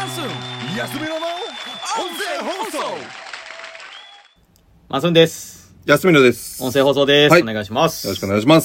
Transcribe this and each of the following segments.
ダンスン安めの音声放送。 マスンです。 安見野です。 音声放送です、 はい、 お願いします。 よろしくお願いします。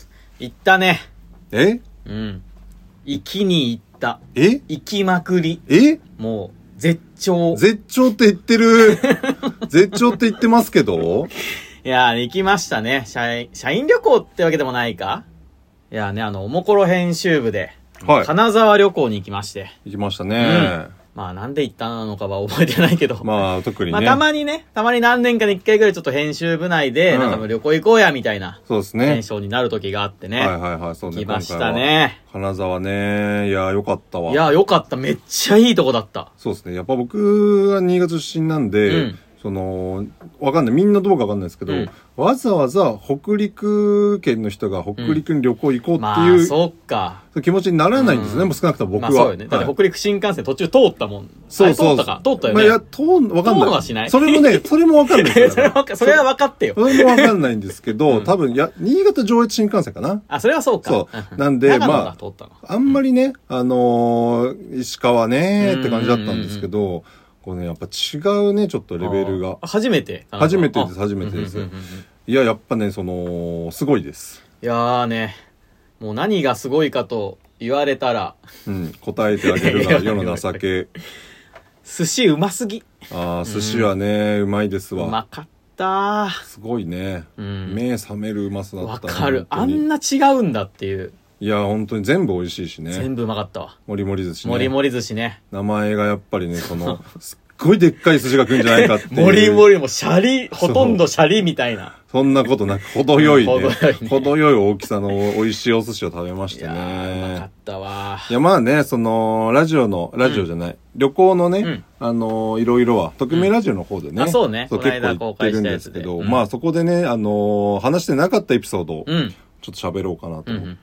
行ったね。 行きに行った。行きまくり。もう絶頂って言ってる絶頂って言ってますけどいやー、行きましたね。社員旅行ってわけでもないか。いやーね、おもころ編集部で、金沢旅行に行きまして。 行きましたね。 まあなんで行ったのかは覚えてないけど。 まあ特にね。 まあたまに何年かに一回ぐらいちょっと編集部内で、なんか旅行行こうやみたいな。 そうですね。 テンションになる時があってね。 そうね。 行きましたね。 金沢ね。いや、よかったわ。 いや、よかった。めっちゃいいとこだった。 そうですね。やっぱ僕は新潟出身なんで、わかんない。みんなどうかわかんないですけど、わざわざ北陸県の人が北陸に旅行行こうっていう、 まあ、そっか。 気持ちにならないんですね。もう少なくとも僕は。 まあそうよね。だって北陸新幹線途中通ったもん。 そう。 通ったよね。 まあ、わかんない。 通るのはしない。 それもね、それもわかんないですそれは分かってよ。 それもわかんないんですけど、多分、新潟上越新幹線かな。 あ、それはそうか。 そう。なんで、まあ、あんまりね、石川ねって感じだったんですけど、こうね、やっぱ違うね、ちょっとレベルが。 初めてです。いや、やっぱね、すごいです。 いやーね、もう何がすごいかと言われたら。 答えてあげるが世の情け。 寿司うますぎ。 寿司はね、うまいですわ。 うまかったすごいね。目覚めるうまさだった。 わかる。あんな違うんだっていう。 いや、本当に全部美味しいしね。 全部うまかったわ。 もりもり寿司ね。 もりもり寿司ね。 名前がやっぱりね、すっごいでっかい寿司が来るんじゃないかっていう。 もりもりもシャリ、ほとんどシャリみたいな。 そんなことなく、程よい程よい大きさの美味しいお寿司を食べましてね。 いやうまかったわ。 いや、まあね、ラジオじゃない、旅行のね、いろいろは、匿名ラジオの方でね。 そうね。 結構言ってるんですけど、まあそこでね、話してなかったエピソードを、ちょっと喋ろうかなと思って。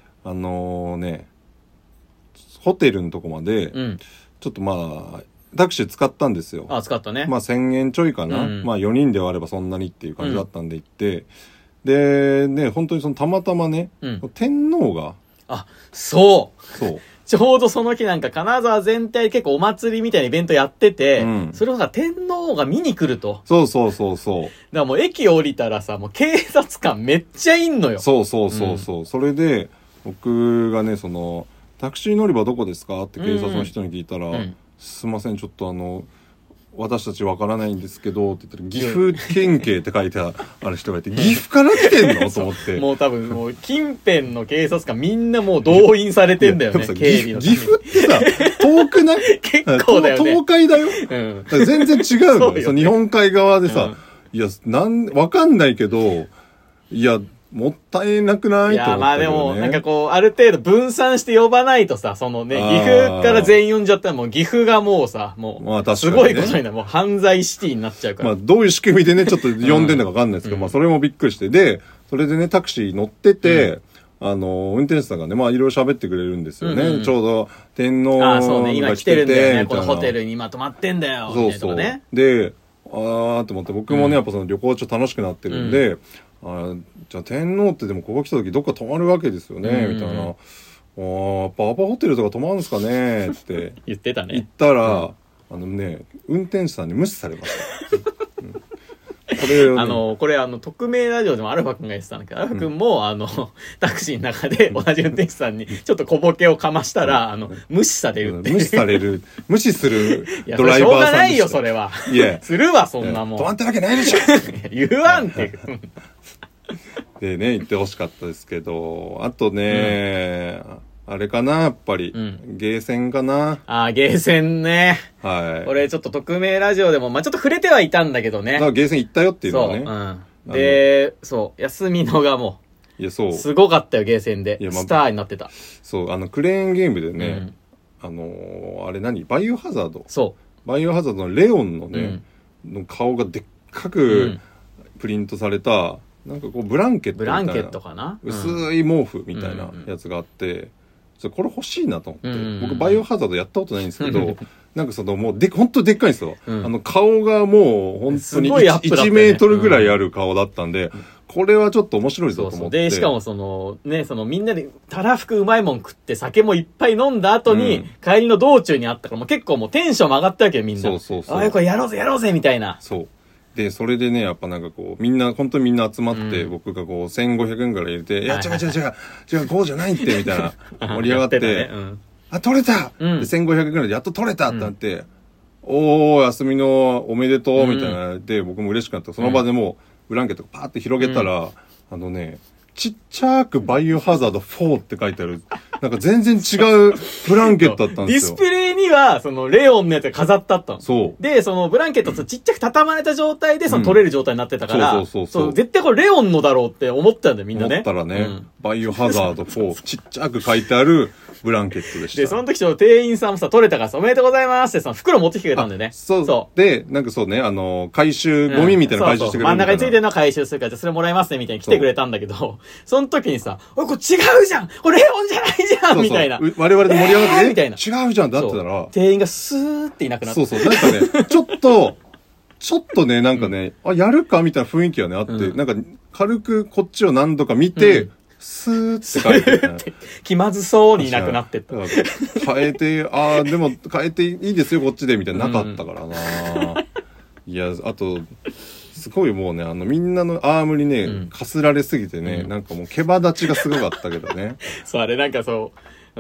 ホテルのとこまで、ちょっとまあ、タクシー使ったんですよ。 使ったね。 まあ1000円ちょいかな。まあ4人で割ればそんなにっていう感じだったんで行って、で、ね、本当にたまたまね、天皇が。 そう。ちょうどその日なんか金沢全体で結構お祭りみたいなイベントやってて、それをさ、天皇が見に来ると。 そう。 だからもう駅降りたらさ、もう警察官めっちゃいんのよ。 そう。それで、僕がね、タクシー乗り場どこですかって警察の人に聞いたら、すいません、ちょっと私たちわからないんですけど、って言ったら、岐阜県警って書いてある人がいて、岐阜から来てんのと思って。 もう多分、もう近辺の警察官みんなもう動員されてんだよね、警備の。 岐阜ってさ、遠くない結構だよね。 東海だよ。全然違うのよ。日本海側でさ、いや、わかんないけど、いや、もったいなくないと思ったけどね。いや、 まあでも、なんかこう、ある程度分散して呼ばないとさ、岐阜から全員呼んじゃったらもう岐阜がもうさ、もう、すごいことになる。もう犯罪シティになっちゃうから。 まあどういう仕組みでね、ちょっと呼んでんのかわかんないですけど、まあそれもびっくりして。で、それでね、タクシー乗ってて、運転手さんがね、まあいろいろ喋ってくれるんですよね。ちょうど天皇がそうね、今来てるんだよね。このホテルに今泊まってんだよ。そう。 で、と思って、僕もね、やっぱ旅行ちょっと楽しくなってるんで、じゃあ天皇ってでもここ来た時どっか泊まるわけですよね、みたいな。やっぱアパホテルとか泊まるんですかねって言ってたね。 言ったら、運転手さんに無視されました。 これ匿名ラジオでもアルファ君が言ってたんだけど、アルファ君もタクシーの中で同じ運転手さんにちょっと小ボケをかましたら、無視されるって。 無視するドライバーさんでした。 しょうがないよ、それは。 いや。 するわ、そんなもん。 止まってるわけないでしょ言わんって。 でね、言ってほしかったですけど、あとね、あれかな、やっぱり。ゲーセンかな。 ゲーセンね。これちょっと匿名ラジオでも、まあちょっと触れてはいたんだけどね。 ゲーセン行ったよっていうのはね。 で、休みのがもう。いや、すごかったよ、ゲーセンで。スターになってた。 クレーンゲームでね、あれバイオハザード。バイオハザードのレオンのね、の顔がでっかくプリントされた、なんかこうブランケットみたいな。 ブランケットかな、 薄い毛布みたいなやつがあって、これ欲しいなと思って、僕バイオハザードやったことないんですけど、なんかもう本当でっかいんですよ。顔がもう本当に1メートルぐらいある顔だったんで、 これはちょっと面白いぞと思って。 そうそうで、しかもその、ね、そのみんなでたらふくうまいもん食って酒もいっぱい飲んだ後に、帰りの道中にあったから、もう結構もうテンション上がったわけよ、みんな。 そうそうそう。 ああ、これやろうぜ、みたいな。 そう。で、それでね、やっぱなんかこう、みんな、本当にみんな集まって、僕がこう、1500円ぐらい入れて、いや、違う、こうじゃないって、みたいな、盛り上がって、あ、取れた、で !1500 円ぐらいでやっと取れたってなって、おー、休みのおめでとう、みたいな、で、僕も嬉しくなった。その場でもう、ブランケットパーって広げたら、ちっちゃくバイオハザード4って書いてある、なんか全然違うブランケットだったんですよ。 ディスプレイには、その、レオンのやつが飾ってあったの。 そう。 で、その、ブランケットとちっちゃく畳まれた状態で、その、取れる状態になってたから、 そう。 絶対これレオンのだろうって思ったんだよ、みんなね。 思ったらね、バイオハザード4、ちっちゃく書いてあるブランケットでした。 で、その時店員さんもさ、取れたからさ、おめでとうございますってさ、袋持ってきてくれたんだよね。 そう。で、なんかそうね、回収、ゴミみたいな回収してくれる。 真ん中についてるのは回収するから、じゃあそれもらいますね、みたいに来てくれたんだけど、その時にさ、おい、これ違うじゃんこれレオンじゃないじゃんみたいな。 我々で盛り上がって、 みたいな。 違うじゃんだってたら。 店員がスーっていなくなって。 そう。なんかね、ちょっとね、なんかね、あ、やるかみたいな雰囲気がね、あって、なんか、軽くこっちを何度か見て、スーって書いて、ね、 気まずそうにいなくなってった。 変えて、でも変えていいですよ、こっちで、みたいななかったからな、いや、あと、すごいもうね、みんなのアームにね、かすられすぎてね、なんかもう毛羽立ちがすごかったけどね。 そう、あれなんかそう、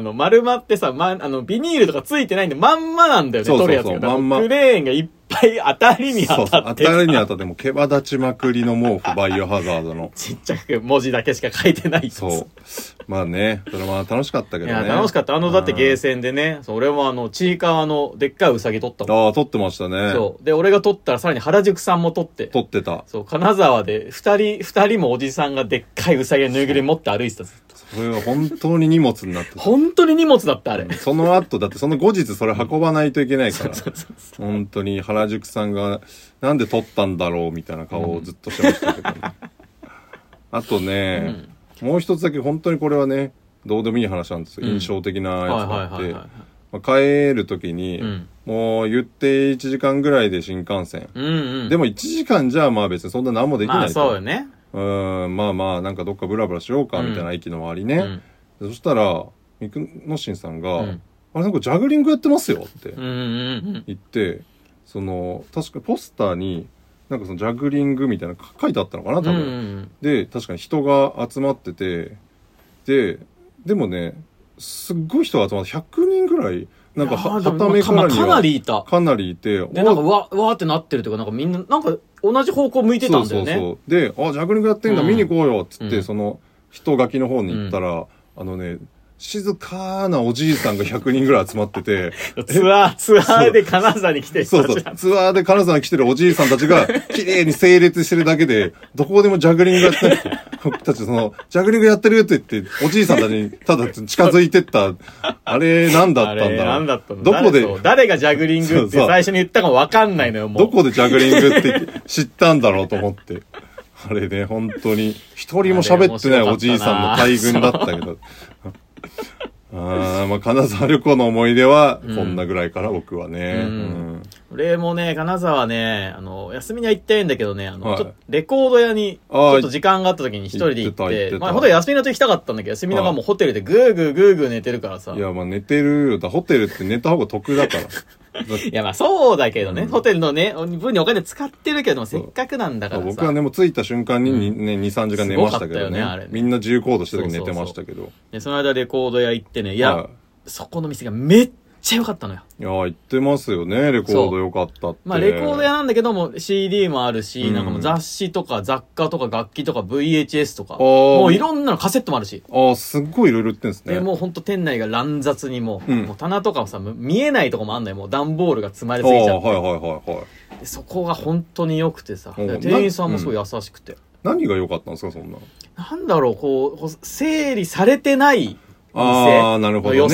丸まってさ、ビニールとかついてないんで、まんまなんだよね、取るやつが。まんま。クレーンがいっぱい当たりに当たって。 当たりに当たって、もう毛羽立ちまくりの毛布、バイオハザードの。 ちっちゃく文字だけしか書いてない。 そう。まあね、それは楽しかったけどね。 いや、楽しかった。だってゲーセンでね、俺もちいかわのでっかいウサギ取ったもん。 ああ、取ってましたね。 そう。で、俺が取ったらさらに原宿さんも取って。 取ってた。 そう、金沢で二人もおじさんがでっかいウサギのぬいぐるみ持って歩いてた。 それは本当に荷物になってた。 本当に荷物だった、あれ。 その後、だってその後日それ運ばないといけないから。本当に原宿さんが、なんで撮ったんだろうみたいな顔をずっとしてましたけどね。あとね、もう一つだけ本当にこれはね、どうでもいい話なんですよ。印象的なやつがあって。帰るときに、もう言って1時間ぐらいで新幹線。でも1時間じゃまあ別にそんな何もできないと。 そうよね。 まあなんかどっかブラブラしようかみたいな駅の周りね、そしたらミクノシンさんが、あれなんかジャグリングやってますよって言って、確かポスターになんかそのジャグリングみたいな書いてあったのかな多分、で確かに人が集まってて、でもねすっごい人が集まって100人ぐらいなんかはためからにはかなりいた。 かなりいて、 でなんかわーってなってるというか、なんかみんななんか同じ方向向いてたんだよね。 そうで、ジャグリングやってんだ、見に行こうよっつって、その人垣の方に行ったら、静かなおじいさんが100人ぐらい集まっててツアーで金沢に来てる人たち。ツアーで金沢に来てるおじいさんたちが綺麗に整列してるだけで、どこでもジャグリングやってる。僕たちジャグリングやってるって言って、おじいさんたちにただ近づいてった、あれ何だったんだろう。 何だったの？ どこで誰がジャグリングって最初に言ったかもわかんないのよ、もう。 どこでジャグリングって知ったんだろうと思って。あれね、本当に、一人も喋ってないおじいさんの大群だったけど。まあ、金沢旅行の思い出は、こんなぐらいから僕はね。 俺もね、金沢ね、休みには行ってないんだけどね、ちょっとレコード屋に、ちょっと時間があった時に一人で行って、まあ、ほんと休みの時行きたかったんだけど、休みの間もうホテルでぐーぐー寝てるからさ。 いや、まあ寝てるよ。ホテルって寝た方が得だから。 いやまあそうだけどね、ホテルのね、分にお金使ってるけども、せっかくなんだからさ。 僕はね、もう着いた瞬間にね、2、3時間寝ましたけどね。みんな自由行動してる時に寝てましたけど。 で、その間レコード屋行ってね、いや、そこの店がめっちゃ良かったのよ。 いやー、行ってますよね、レコード良かったって。 まあレコード屋なんだけども、CD もあるし、なんかもう雑誌とか雑貨とか楽器とか VHS とか、もういろんなのカセットもあるし。 すっごいいろいろ売ってんですね。 で、もうほんと店内が乱雑にもう棚とかもさ、見えないとこもあんのよ。もう段ボールが積まれすぎちゃって。でそこが本当に良くてさ、店員さんもすごい優しくて。 何が良かったんですか、そんな。 なんだろう、整理されてない店の良さ。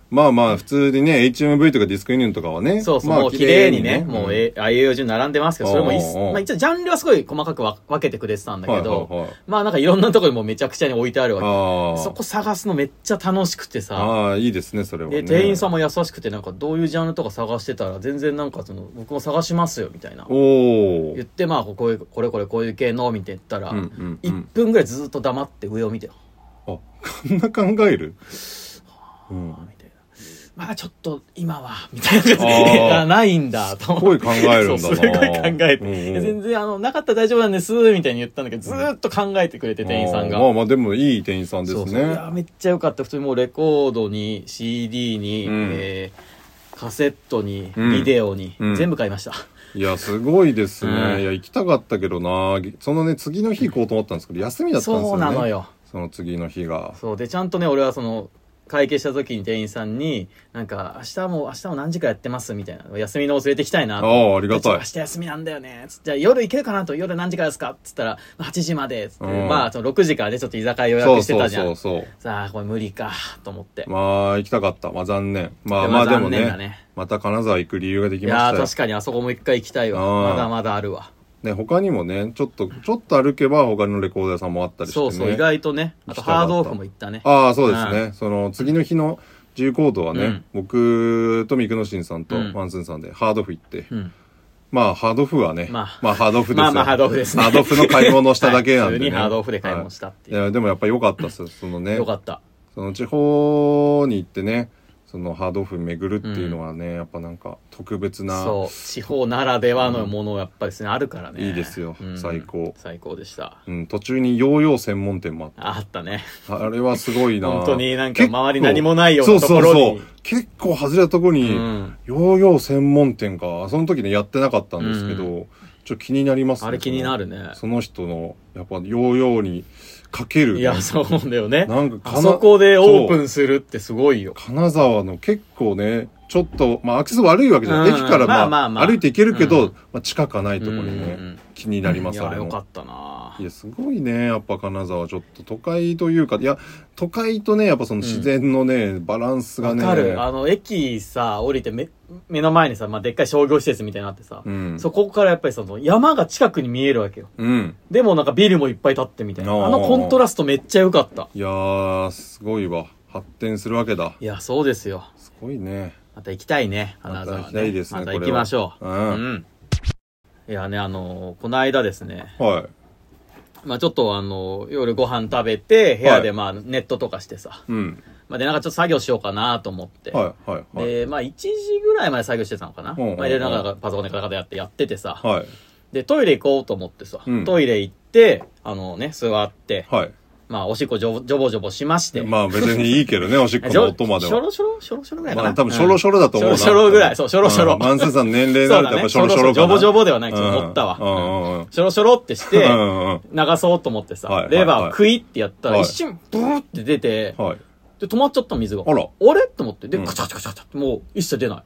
まあまあ、普通にね、HMV とかディスクユニオンとかはね。 そうそう、 まあもう綺麗にね、もうああいう順並んでますけど、それもまあ一応ジャンルはすごい細かく分けてくれてたんだけど、まあなんかいろんなところにもめちゃくちゃに置いてあるわけ。そこ探すのめっちゃ楽しくてさ。 ああ、いいですね、それはね。 で、店員さんも優しくて、なんかどういうジャンルとか探してたら、全然なんか僕も探しますよ、みたいな。言って、まあ、こういう系の、みたいな言ったら、1分ぐらいずっと黙って上を見て。 あ、こんな考える？ みたいな。まあちょっと今は、みたいな感じで、ないんだ、と思って。 すごい考えるんだな。 すごい考えて。全然なかったら大丈夫なんです、みたいに言ったんだけど、ずーっと考えてくれて、店員さんが。 まあまあでもいい店員さんですね。 いや、めっちゃ良かった。普通にもうレコードに、CD に、カセットに、ビデオに、全部買いました。 いや、すごいですね。いや、行きたかったけどな。そのね、次の日行こうと思ったんですけど、休みだったんですよね。 そうなのよ。 その次の日が。 そう。で、ちゃんとね、俺は会計した時に店員さんに、なんか、明日も何時からやってますみたいな。休みのを連れてきたいなと。 ああ、ありがたい。 明日休みなんだよね。じゃあ夜行けるかなと。夜何時からですかつったら、8時まで。つって、まあ、6時からね、ちょっと居酒屋予約してたじゃん。そう。さあ、これ無理か、と思って。 まあ、行きたかった。まあ、残念。まあでもね、また金沢行く理由ができましたよ。 いや、確かにあそこも一回行きたいわ。まだまだあるわ。 ね、他にもね、ちょっと歩けば他のレコード屋さんもあったりしてね。 そう、意外とね。あと、ハードオフも行ったね。 ああ、そうですね。その、次の日の自由行動はね、僕と三久野新さんとワンスンさんでハードオフ行って、まあ、ハードオフはね、まあ、ハードオフですよ。 まあ、ハードオフですね。 ハードオフの買い物しただけなんで、ね。 普通にハードオフで買い物したっていう。 いや、でもやっぱ良かったっす、そのね。 良かった。 その地方に行ってね、そのハードオフ巡るっていうのはね、やっぱなんか特別な。 そう。地方ならではのものやっぱりですね、あるからね。 いいですよ。最高。 最高でした。 途中にヨーヨー専門店もあった。 あったね。 あれはすごいな。 本当になんか周り何もないようなところに。 そう。結構外れたところに、ヨーヨー専門店か。その時ね、やってなかったんですけど、ちょっと気になりますね。 あれ気になるね。 その人の、やっぱヨーヨーに、かける。 いや、そうだよね。 なんかあそこでオープンするってすごいよ。 金沢の結構ね、ちょっと、まあアクセス悪いわけじゃない。駅からまあ歩いて行けるけど、まあ近かないところにね、気になります、あれも。 いや、よかったな。 いや、すごいね、やっぱ金沢ちょっと都会というか、いや、都会とね、やっぱその自然のね、バランスがね。 わかる。駅さ、降りて目の前にさ、まあ、でっかい商業施設みたいになってさ、そこからやっぱり山が近くに見えるわけよ。でもなんかビルもいっぱい建ってみたいな。コントラストめっちゃ良かった。 いやー、すごいわ。発展するわけだ。 いや、そうですよ。 すごいね。 また行きたいね、金沢ね。 また行きたいですね、 また行きましょう。いやね、この間ですね。 はい。 まあちょっと夜ご飯食べて、部屋でまあネットとかしてさ。まあでなんかちょっと作業しようかなと思って。で、まあ1時ぐらいまで作業してたのかな。まあでなんかパソコンでカタカタやっててさ。で、トイレ行こうと思ってさ。トイレ行って、座って。まあ、おしっこジョボジョボしまして。 まあ別にいいけどね、おしっこの音までは。 ショロショロぐらいかな。 まあ多分ショロショロだと思うな。 ショロショロぐらい、そう、ショロショロ。 マンスーさん年齢になるとやっぱショロショロかな。 ジョボジョボではない、ちょっと思ったわ。ショロショロってして、流そうと思ってさ、レバークイってやったら一瞬ブーって出て、で、止まっちゃった水が。あれと思って。で、カチャカチャカチャってもう一切出ない。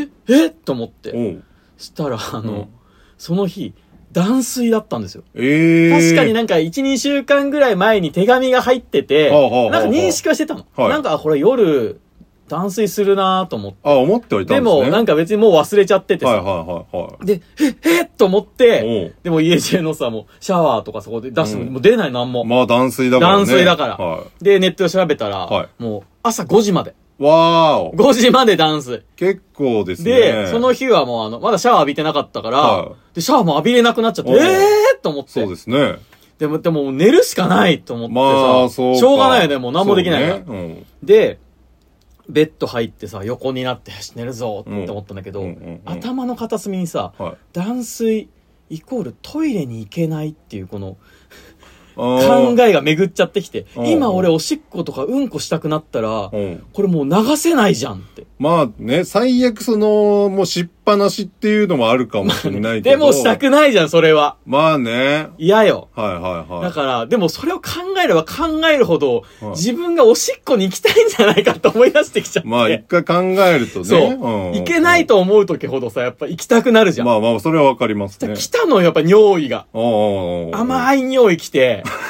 えと思って。したら、その日、断水だったんですよ。確かになんか1、2週間ぐらい前に手紙が入ってて、なんか認識はしてたの。なんかこれ夜断水するなと思って。 思ってはいたんですね。 でもなんか別にもう忘れちゃっててさ。で、と思って、でも家中のさ、もうシャワーとかそこで出してもう出ないなんも。 まあ断水だからね。 断水だから。で、ネットで調べたら、もう朝5時まで。 わーお。 5時まで断水。 結構ですね。 で、その日はもうまだシャワー浴びてなかったから、で、シャワーも浴びれなくなっちゃって、と思って。 そうですね。 でも寝るしかないと思ってさ、しょうがないよね、もう何もできないから。で、ベッド入ってさ、横になって寝るぞって思ったんだけど、頭の片隅にさ、断水イコールトイレに行けないっていうこの、考えが巡っちゃってきて、今俺おしっことかうんこしたくなったら、これもう流せないじゃんって。 まあね、最悪もうしっぱなしっていうのもあるかもしれないけど。 でもしたくないじゃん、それは。 まあね。 嫌よ。 だから、でもそれを考えれば考えるほど、自分がおしっこに行きたいんじゃないかと思い出してきちゃって。 まあ一回考えるとね。 そう。行けないと思う時ほどさ、やっぱ行きたくなるじゃん。 まあそれはわかりますね。 来たのよ、やっぱ尿意が。甘い尿意来て。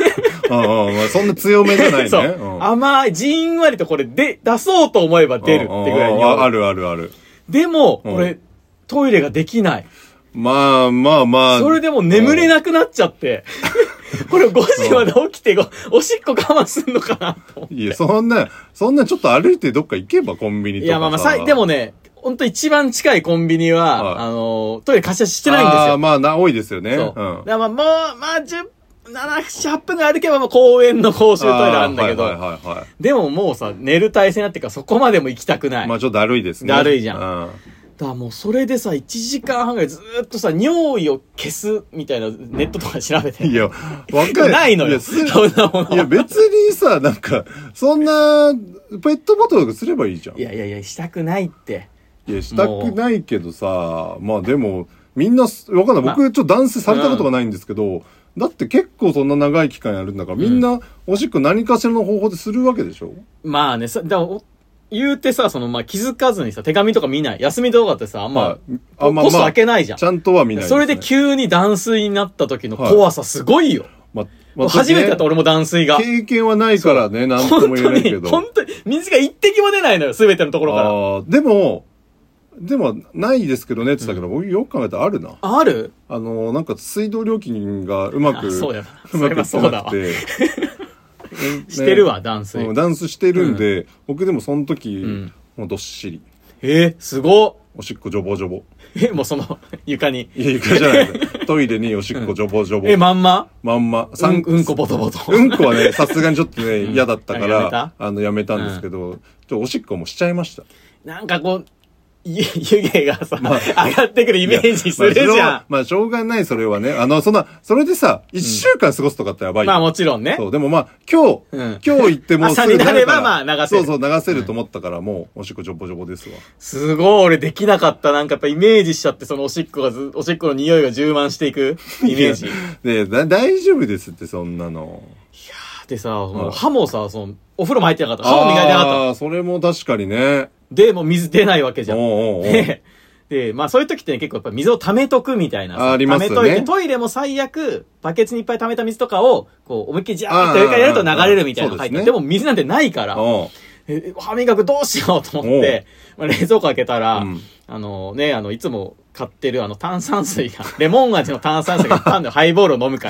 まあそんな強めじゃないね。 そう。甘い、じんわりとこれ出そうと思えば出るってぐらいに。 あるあるある。 でも、これ、トイレができない。 まあ。 それでも眠れなくなっちゃって。これ5時まで起きておしっこ我慢すんのかなと思って。 いや、そんなちょっと歩いてどっか行けばコンビニとか。いや、 まあ、でもね、ほんと一番近いコンビニは、トイレ貸し出ししてないんですよ。 多いですよね。 そう。だからもう、8分歩けば公園の公衆トイレあるんだけど、でももうさ、寝る体勢になってからそこまでも行きたくない。 まあちょっとだるいですね。 だるいじゃん。だからもうそれでさ、1時間半ぐらいずーっとさ、尿意を消すみたいなネットとか調べて。 いや、わかる。 ないのよ。そんなもの。 いや、別にさ、なんか、そんな、ペットボトルとかすればいいじゃん。 いや、したくないって。 いや、したくないけどさ、まあでも、みんな、わかんない。僕、ちょっと男性されたことがないんですけど、だって結構そんな長い期間やるんだから、みんな、おしっこ何かしらの方法でするわけでしょ？まあね、言うてさ、気づかずにさ、手紙とか見ない。休み動画ってさ、ポスト開けないじゃん。 ちゃんとは見ない、ね。 それで急に断水になった時の怖さすごいよ。初めてだった俺も断水が。 経験はないからね、なんとも言えないけど。 本当に、水が一滴も出ないのよ、すべてのところから。 でも、ないですけどねって言ったけど、僕よく考えたらあるな。 ある？ なんか水道料金がうまく、 そうやうまくいってなくて。 してるわ、ダンス。 ダンスしてるんで、僕でもその時、もうどっしり。 すごっ。 おしっこジョボジョボ。 もう床に。 いや、床じゃない。トイレにおしっこジョボジョボ。 まんま。 うんこボトボト。 うんこはね、さすがにちょっとね、嫌だったから、やめたんですけど、おしっこもしちゃいました。 なんか湯気がさ、上がってくるイメージするじゃん。 まあ、しょうがない、それはね。それでさ、1週間過ごすとかってやばい。 まあもちろんね。 そう、でも今日行っても朝になれば流せる。 そう、流せると思ったから、もう、おしっこジョボジョボですわ。 すごい、俺できなかった。なんかやっぱイメージしちゃって、おしっこの匂いが充満していくイメージ。 大丈夫ですって、そんなの。 いやー、でさ、歯もさ、お風呂も入ってなかった。歯も磨いてなかった。 ああ、それも確かにね。 で、もう水出ないわけじゃん。で、まあそういう時ってね、結構やっぱ水を溜めとくみたいな。 ありますね。 溜めといて、トイレも最悪、バケツにいっぱい溜めた水とかを、思いっきりジャーって上からやると流れるみたいなの入って。でも水なんてないから、歯磨くどうしようと思って、冷蔵庫開けたら、いつも買ってる炭酸水が、レモン味の炭酸水がパンのハイボールを飲むから。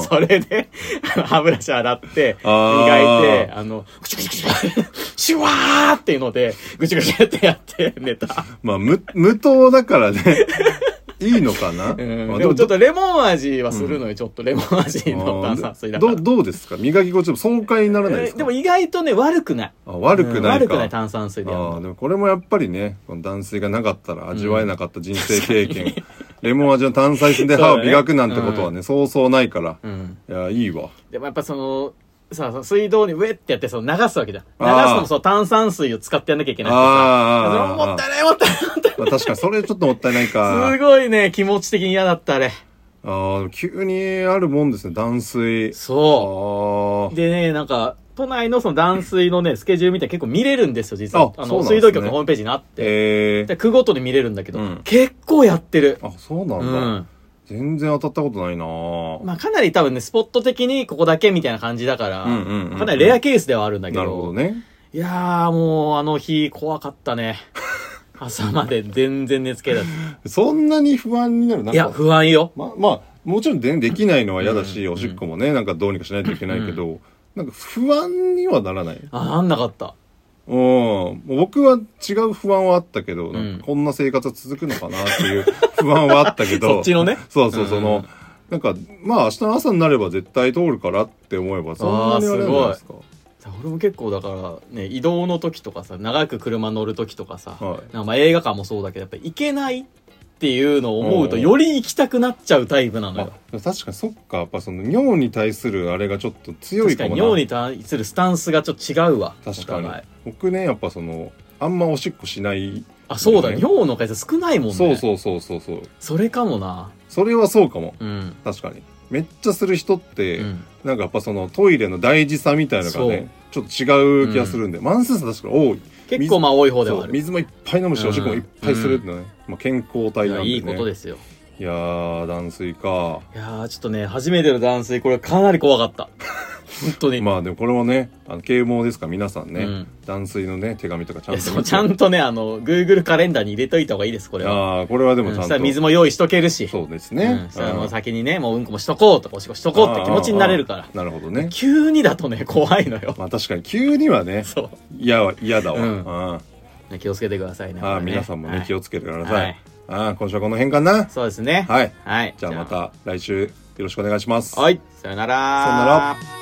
それで、歯ブラシ洗って、磨いて、ぐちゅぐちゅぐちゅ、シュワーっていうので、ぐちゅぐちゅってやって寝た。 まあ、無糖だからね。いいのかな、 でもちょっとレモン味はするのよ、ちょっとレモン味の炭酸水だから。 どうですか磨き心地も爽快にならないですか、 でも意外とね、悪くない。 悪くないか。 悪くない炭酸水でやるの。 でもこれもやっぱりね、この断水がなかったら味わえなかった人生経験。レモン味の炭酸水で歯を磨くなんてことはね、そうそうないから。いや、いいわ。 でもやっぱ水道にウェってやって流すわけじゃん。流すのも炭酸水を使ってやんなきゃいけないってさ。もったいない。 確かにそれちょっともったいないか。 すごいね、気持ち的に嫌だった、あれ。 急にあるもんですね、断水。 そう。でね、なんか、都内の断水のね、スケジュールみたいに結構見れるんですよ、実は。水道局のホームページにあって。で、区ごとに見れるんだけど、結構やってる。 そうなんだ。全然当たったことないなぁ。 まあかなり多分ね、スポット的にここだけみたいな感じだから、かなりレアケースではあるんだけど。 なるほどね。 いやーもうあの日怖かったね。朝まで全然寝つけだった。 そんなに不安になる？ いや、不安よ。 まあ、もちろんできないのは嫌だし、おしっこもね、なんかどうにかしないといけないけど、なんか不安にはならない。 なんなかった。 僕は違う不安はあったけど、こんな生活は続くのかなっていう不安はあったけど。 そっちのね。 そう、なんか、まあ明日の朝になれば絶対通るからって思えば、そんなにあれなんじゃないですか。 俺も結構だからね、移動の時とかさ、長く車乗る時とかさ、まあ映画館もそうだけど、やっぱり行けないっていうのを思うと、より行きたくなっちゃうタイプなのよ。 確かにそっか、やっぱ尿に対するあれがちょっと強いかもな。 尿に対するスタンスがちょっと違うわ。 確かに。僕ね、やっぱあんまおしっこしない、ね。 そうだ、尿の回数少ないもんね。 そう。 それかもな。 それはそうかも。確かに。めっちゃする人って、なんかやっぱトイレの大事さみたいなのがね、ちょっと違う気がするんで、万数差確か多い。 結構多い方ではある。 水もいっぱい飲むし、おしっこもいっぱいするってね、健康体なんでね。 いいことですよ。 いやー、断水か。 いやー、ちょっとね、初めての断水、これかなり怖かった。本当に。 まあでもこれもね、啓蒙ですから皆さんね、断水のね、手紙とかちゃんと。 そう、ちゃんとね、Google カレンダーに入れといた方がいいです、これは。 ああ、これはでもちゃんと。 水も用意しとけるし。 そうですね。 それも先にね、もううんこもしとこうとか、おしっこしとこうって気持ちになれるから。 なるほどね。 急にだとね、怖いのよ。 まあ確かに急にはね、 そう。 嫌だわ。 気をつけてくださいね。 皆さんもね、気をつけてください。今週はこの辺かな。 そうですね。 はい。じゃあまた来週よろしくお願いします。 はい。さよなら。 さよなら。